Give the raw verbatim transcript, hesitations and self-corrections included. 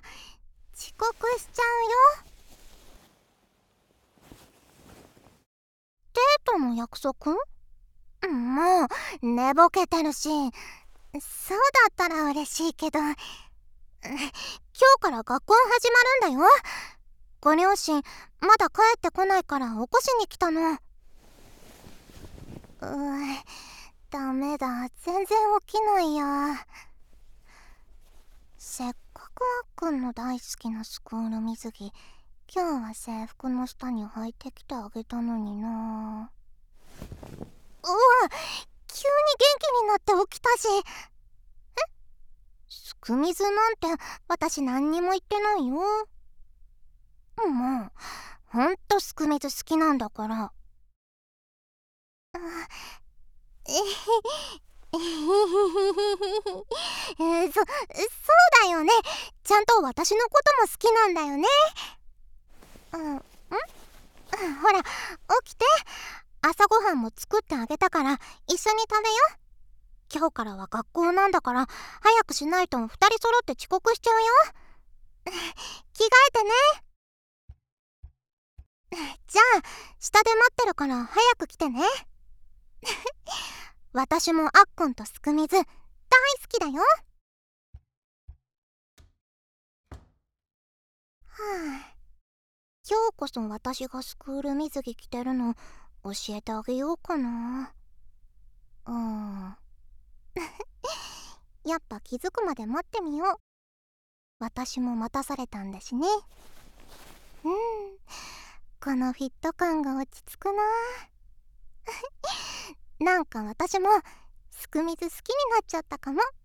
遅刻しちゃうよ。デートの約束？もう寝ぼけてるし。そうだったら嬉しいけど、今日から学校始まるんだよ。ご両親まだ帰ってこないから起こしに来たの。うーダメだ、全然起きないや。せっかくあっくんの大好きなスクール水着、今日は制服の下に履いてきてあげたのにな。うわ、急に元気になって起きたし。え、すく水なんて私何にも言ってないよ。もうほんとすく水好きなんだから。あえへへそ、そうだよね。ちゃんと私のことも好きなんだよね。うん、んほら、起きて。朝ごはんも作ってあげたから一緒に食べよ。今日からは学校なんだから早くしないと二人揃って遅刻しちゃうよ。着替えてね。じゃあ下で待ってるから早く来てね。私もあっくんとすく水大好きだよ。はあ、今日こそ私がスクール水着着てるの教えてあげようかな。うんやっぱ気づくまで待ってみよう。私も待たされたんだしね。うん、このフィット感が落ち着くな。なんか私もすく水好きになっちゃったかも。